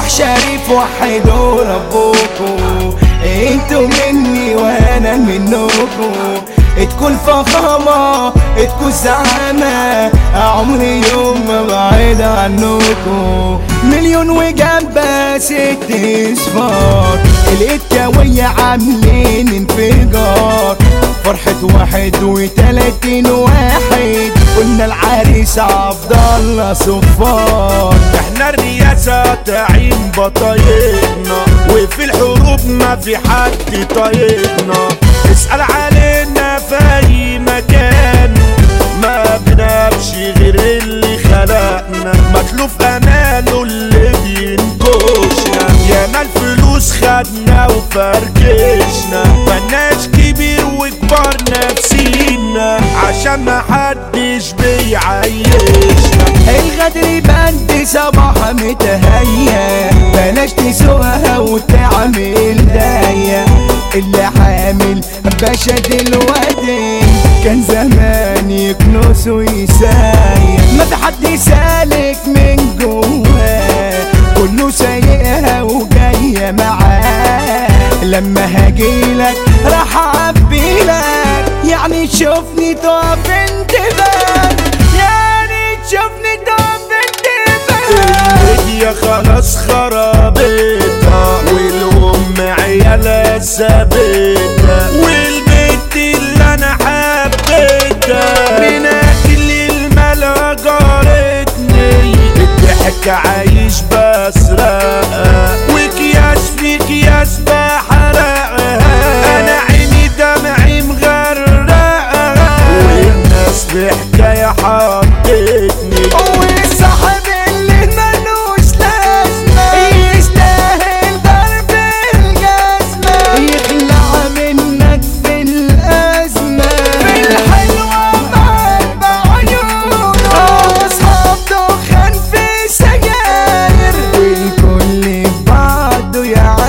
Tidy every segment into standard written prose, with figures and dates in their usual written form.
فرح شريف وحدوا ربكم، انتوا مني وانا منكم. تكون فخامة تكون زعامة، عمري يوم ما بعيد عنكم. مليون وجنبها 6 صفار، الاتكاوية عاملين انفجار. فرحة 31 واحد، قلنا العريس عبدالله صفار. احنا الرئاسة تعين بطايقنا، وفي الحروب ما في حد طايقنا. اسأل علينا في اي مكان، ما بنبش غير اللي خلقنا. متلوف اماله اللي بينكشنا، ياما الفلوس خدنا وفركشنا. مالناش كبير وكبار نفسينا، عشان ما حدش بيعيشنا. الغدر بند صباح متهيأ، بلاش تسوقها وتعمل داية. اللي حامل باشا دلوقتي، كان زمان يكنس ويسايق. ما في حد سالك من جواه، كله سايقها وجاية معاه. لما هجيلك راح اعبيلك، يعني تشوفني تقف انتباه، يعني تشوفني تقف انتباه. الدنيا خلاص خربتها، والام عيالها سابتها، والبنت اللي انا حبيتها من اكل الملا جارتني. الضحك عايش بسرقها، وكياس في كياس بحرقها. انا عيني دمعي مغرقها، والناس في حكاية حطتني. والصاحب اللي ملوش لازمة يستاهل ضرب الجزمة، يخلع منك في الأزمة، في الحلوة معاك بعيونه. أصحاب دخان في سجاير، والكل في بعضه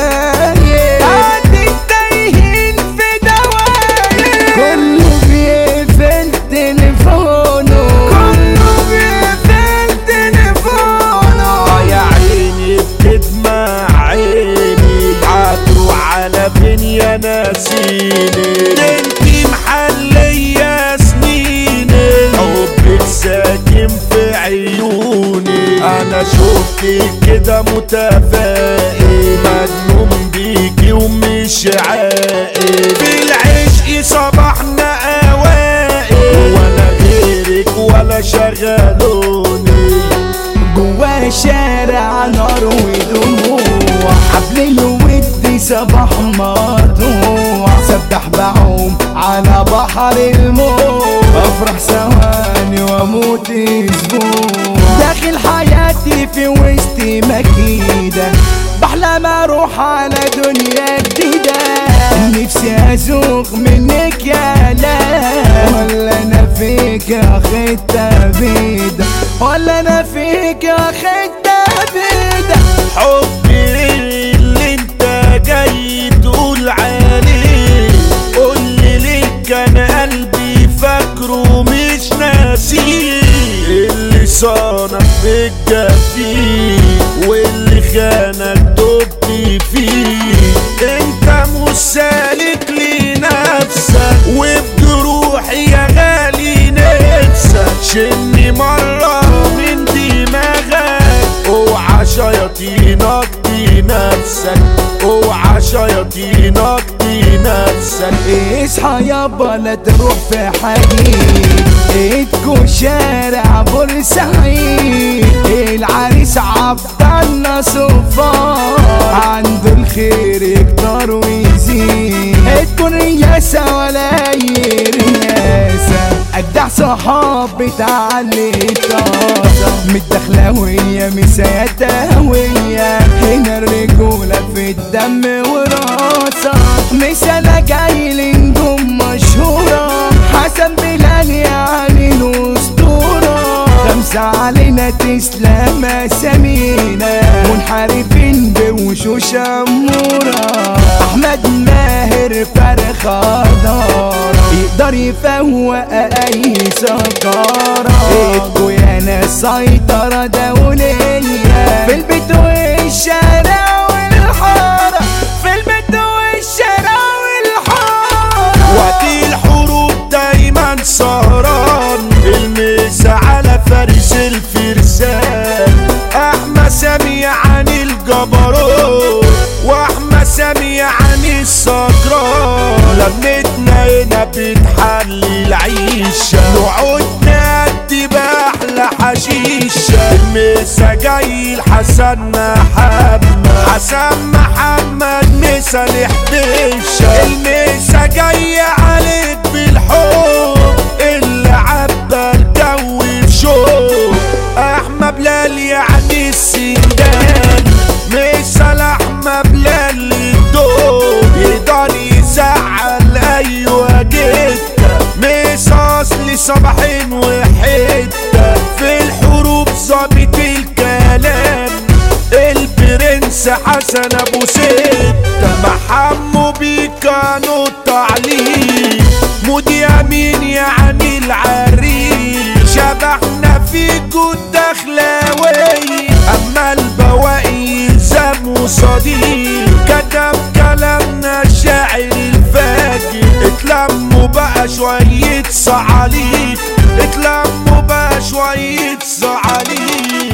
يعاير. قد التايهين في دواير، كله بيقفل تليفونه، كله بيقفل تليفونه. يا عيني بتدمع عيني، هتروح على فين يا ناسيني؟ انتي محلية سنيني، حبك ساكن في عيوني. انا شفتك كده متفائل، مجنون بيكي ومش عاقل. في العشق صباحنا اوائل، ولا غيرك ولا شغلوني. جوا الشارع نار ودموع، حبل الود صباح مقطوع. سبح بعوم على بحر الموت، افرح ثواني واموت اسبوع. داخل حياتي في وسط مكيدة، بحلم اروح على دنيا جديدة. نفسي ازوق منك يا لا، ولا انا فيك يا خدة بيدة، ولا انا فيك يا خدة بيدة. حبي اللي انت جاي تقول عليه، قولي ليه كان قلبي فاكره مش ناسيه. اللي صانك بالجفين، واللي خانك دبت فيه. انت مش سالك لنفسك، وبجروحي يا غالي نفسك. شني مرة من دماغك، اوعى شياطينك دي نفسك، اوعى شياطينك دي نفسك. اصحى يابا لا تروح في حديد، اتكو شارع بورسعيد. العريس عبدالله صفار، عنده الخير يكتر ويزيد. تكون رياسة ولا اي رياسة، اجدع صحاب بتعلي طازة. متدخلاوية مسيتاوية، هنا الرجولة في الدم وراسة. مثال جاي لنجوم مشهورة، حسن بلال يعني الأسطورة. خمسة علينا تسلم اسامينا، منحرفين بوشوش أمورة. أحمد ماهر فرخة دار، يقدر يفوق أي سكارة. اتكو يا ناس سيطرة دولية، في البيت الشارع والحارة، في البيت والشارع والحارة. وقت الحروب دايما سهران، المسا على فارس الفرسان، احمد سامي عن الجبروت، واحمد سامي عن السكران. لمتنا هنا بتحلي العيشة، نقعد نأدي بأحلى حشيشة. المسا جاي الحسن محمد مسا لحبيشة. المسا جاي عليك بالحب اللي عبى الجو بشوق، احمد بلال يعني السندان، مسا لأحمد بلال الدوب، يقدر يزعل ايوه جدا. مسا اصلي صباحين وحدة، في الحروب ظابط الكلام، البرنس حسن ابو ستة، محمو بيكانو التعليق، مودي امين يعني العريس، شبحنا فيكو الدخلاوي، اما البواقي يلزموا صديق، كتب كلامنا الشاعر الفاجر. اتلموا بقى شوية صعاليك، اتلموا بقى شوية صعاليك.